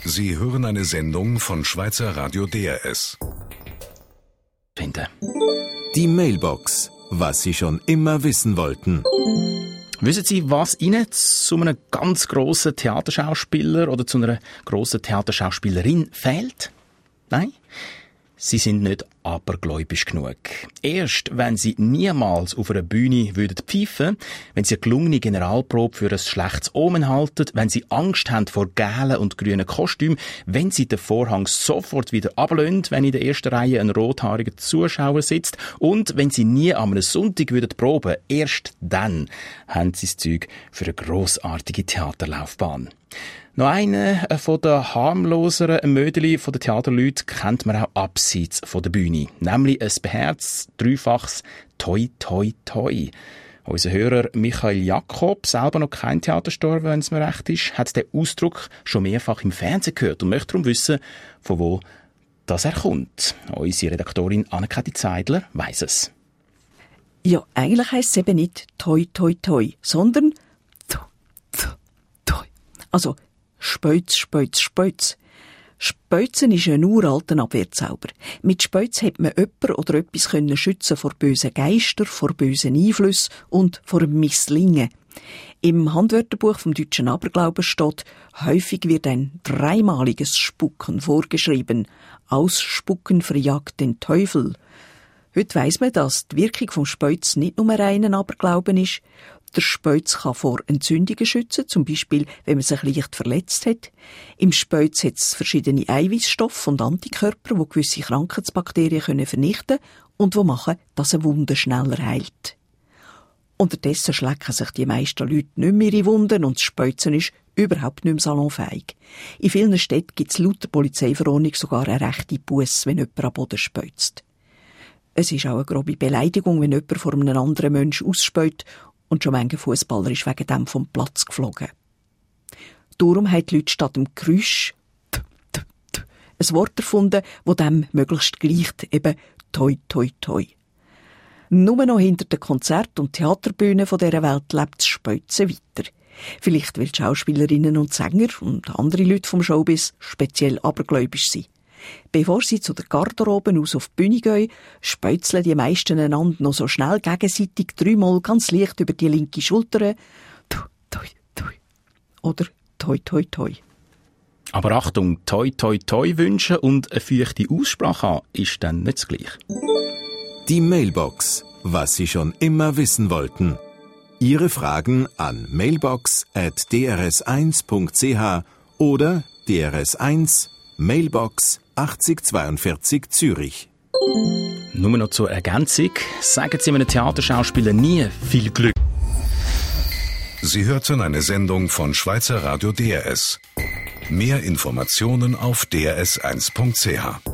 Sie hören eine Sendung von Schweizer Radio DRS. Die Mailbox. Was Sie schon immer wissen wollten. Wissen Sie, was Ihnen zu einem ganz grossen Theaterschauspieler oder zu einer grossen Theaterschauspielerin fehlt? Nein? Sie sind nicht abergläubisch genug. Erst wenn sie niemals auf einer Bühne pfeifen würden, wenn sie eine gelungene Generalprobe für ein schlechtes Omen halten, wenn sie Angst haben vor gelben und grünen Kostümen, wenn sie den Vorhang sofort wieder ablehnen, wenn in der ersten Reihe ein rothaariger Zuschauer sitzt und wenn sie nie an einem Sonntag proben, erst dann haben sie das Zeug für eine grossartige Theaterlaufbahn. Noch einen von den harmloseren Mödeli von den Theaterleuten kennt man auch abseits von der Bühne. Nämlich ein beherztes, dreifaches Toi, Toi, Toi. Unser Hörer Michael Jakob, selber noch kein Theaterstar, wenn es mir recht ist, hat den Ausdruck schon mehrfach im Fernsehen gehört und möchte darum wissen, von wo das er kommt. Unsere Redaktorin Anne-Kathi Zeidler weiss es. Ja, eigentlich heisst es eben nicht Toi, Toi, Toi, sondern Toi. Also Speuz, Speuz, Speuz. Speuzen ist ein uralter Abwehrzauber. Mit Speuz hat man jemanden oder etwas können schützen vor bösen Geistern, vor bösen Einflüssen und vor dem Misslingen. Im Handwörterbuch vom deutschen Aberglauben steht, häufig wird ein dreimaliges Spucken vorgeschrieben. Ausspucken verjagt den Teufel. Heute weiss man, dass die Wirkung vom Speuz nicht nur reinen Aberglauben ist. Der Speuz kann vor Entzündungen schützen, zum Beispiel, wenn man sich leicht verletzt hat. Im Speuz hat es verschiedene Eiweißstoffe und Antikörper, die gewisse Krankheitsbakterien vernichten können und die machen, dass eine Wunde schneller heilt. Unterdessen schlecken sich die meisten Leute nicht mehr ihre Wunden und das Speuzen ist überhaupt nicht mehr salonfähig. In vielen Städten gibt es laut der Polizeiverordnung sogar eine rechte Busse, wenn jemand am Boden speuzt. Es ist auch eine grobe Beleidigung, wenn jemand vor einem anderen Menschen ausspeut. Und schon mancher Fußballer ist wegen dem vom Platz geflogen. Darum haben die Leute statt dem Geräusch ein Wort erfunden, das dem möglichst gleicht, eben Toi, Toi, Toi. Nur noch hinter den Konzert- und Theaterbühnen dieser Welt lebt das Speuzen weiter. Vielleicht weil die Schauspielerinnen und Sänger und andere Leute vom Showbiz speziell abergläubisch sind. Bevor sie zu der Garderobe aus auf die Bühne gehen, speuzeln die meisten einander noch so schnell gegenseitig 3-mal ganz leicht über die linke Schulter. Toi, toi, toi. Oder toi, toi, toi. Aber Achtung, Toi, Toi, Toi wünschen und eine feuchte Aussprache haben, ist dann nicht das Gleiche. Die Mailbox. Was Sie schon immer wissen wollten. Ihre Fragen an mailbox@drs1.ch oder DRS1 Mailbox 8042 Zürich. Nur noch zur Ergänzung. Sagen Sie einem Theaterschauspieler nie viel Glück. Sie hörten eine Sendung von Schweizer Radio DRS. Mehr Informationen auf drs1.ch.